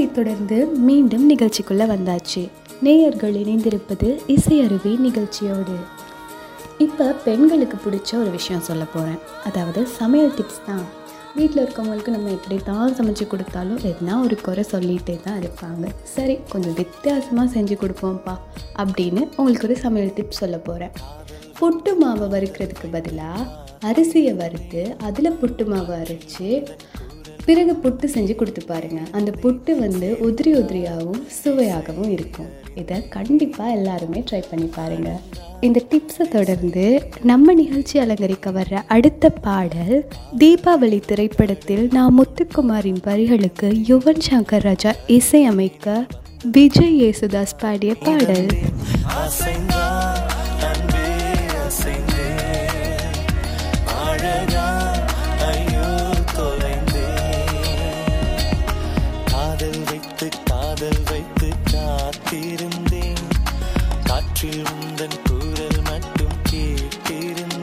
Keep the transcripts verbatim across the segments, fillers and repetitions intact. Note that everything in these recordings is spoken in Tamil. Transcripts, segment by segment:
தொடர்ந்து மீண்டும் நிகழ்ச்சிக்குள்ளே வந்தாச்சு. நேயர்கள் இணைந்திருப்பது இசையருவி நிகழ்ச்சியோடு. இப்போ பெண்களுக்கு பிடிச்ச ஒரு விஷயம் சொல்ல போகிறேன். அதாவது சமையல் டிப்ஸ் தான். வீட்டில் இருக்கவங்களுக்கு நம்ம எப்படி தான் சமைச்சு கொடுத்தாலும் எதுனா ஒரு குறை சொல்லிகிட்டே தான் இருப்பாங்க. சரி, கொஞ்சம் வித்தியாசமாக செஞ்சு கொடுப்போம்ப்பா அப்படின்னு உங்களுக்கு ஒரு சமையல் டிப்ஸ் சொல்ல போகிறேன். புட்டு மாவை வறுக்கிறதுக்கு பதிலாக அரிசியை வறுத்து அதில் புட்டு மாவை அரைச்சி பிறகு புட்டு செஞ்சு கொடுத்து பாருங்கள். அந்த புட்டு வந்து உதிரி உதிரியாகவும் சுவையாகவும் இருக்கும். இதை கண்டிப்பாக எல்லாருமே ட்ரை பண்ணி பாருங்கள். இந்த டிப்ஸை தொடர்ந்து நம்ம நிகழ்ச்சி அலங்கரிக்க வர்ற அடுத்த பாடல் தீபாவளி திரைப்படத்தில் நான் முத்துக்குமாரின் வரிகளுக்கு யுவன் சங்கர் ராஜா இசையமைக்க விஜய் யேசுதாஸ் பாடிய பாடல். காதல் வைத்து காத்திருந்தேன், காற்றில் உந்தன் குரல் மட்டும் கேட்டிருந்தேன்.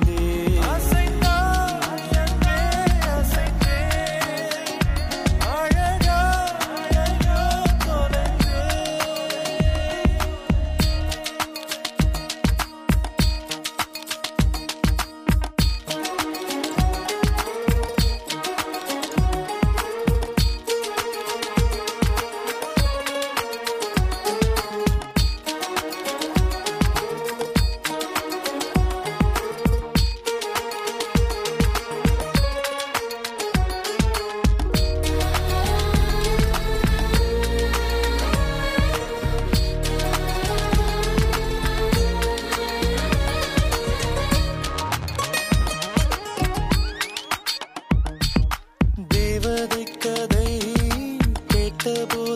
தேவதை கதை கேட்டபோ